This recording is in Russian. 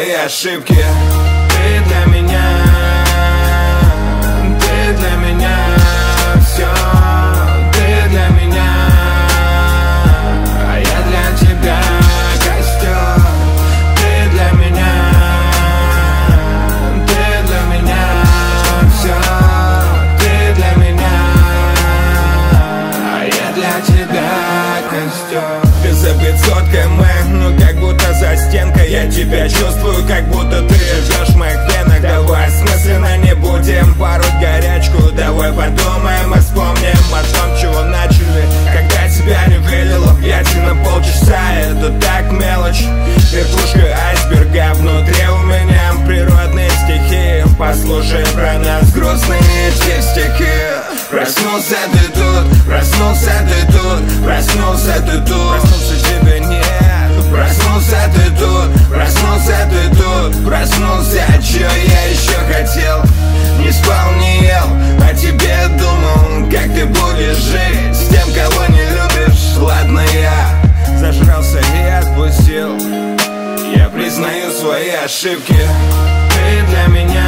свои ошибки. Ты для меня, ты для меня все, ты для меня, а я для тебя костер. Ты для меня, ты для меня все, ты для меня, а я для тебя костер. Ты за 500 км, ну как будто за стенкой. Я тебя чувствую, как будто ты живешь в моих венах. Давай осмысленно не будем пороть горячку. Давай подумаем и вспомним о том, чего начали. Когда тебя не видела, я тебе на полчаса. Это так мелочь, верхушка айсберга. Внутри у меня природные стихии. Послушай про нас грустные стихи. Проснулся ты тут, проснулся ты тут, проснулся ты тут. Проснулся тебя нет. Проснулся ты тут, проснулся ты тут, проснулся, чё я еще хотел? Не спал, не ел, о тебе думал, как ты будешь жить с тем, кого не любишь. Ладно, я зажрался и отпустил. Я признаю свои ошибки. Ты для меня,